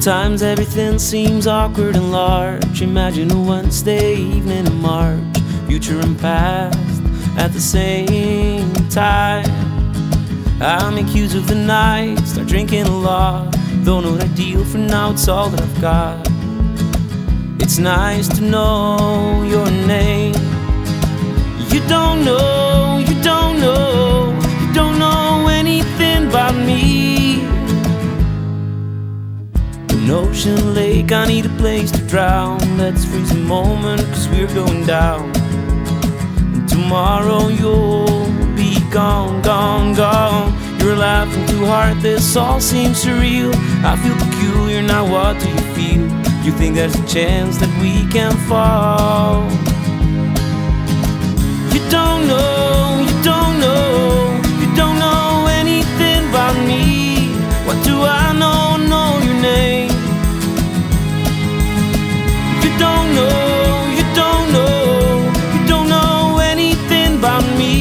Sometimes everything seems awkward and large. Imagine a Wednesday evening in March, future and past at the same time. I make use of the night, start drinking a lot. Though not ideal for now, it's all that I've got. It's nice to know your name. You don't know, you don't know, you don't know anything about me. An ocean lake, I need a place to drown. Let's freeze a moment, cause we're going down. And tomorrow you'll be gone, gone, gone. You're laughing too hard, this all seems surreal. I feel peculiar, now what do you feel? You think there's a chance that we can fall? You don't know, you don't know, you don't know anything about me. What do I know, know your name? You don't know, you don't know, you don't know anything about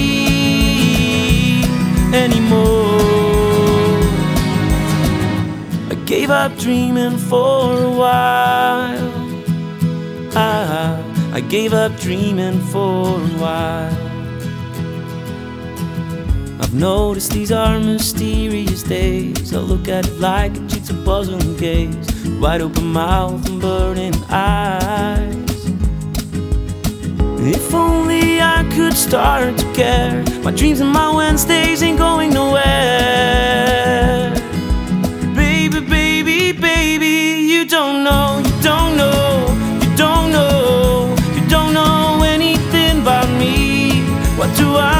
me anymore. I gave up dreaming for a while. I gave up dreaming for a while. I've noticed these are mysterious days. I look at it like a jigsaw puzzle and gaze, wide open mouth and burning eyes. If only I could start to care. My dreams and my Wednesdays ain't going nowhere. Baby, baby, baby, you don't know, you don't know, you don't know, you don't know anything about me. What do I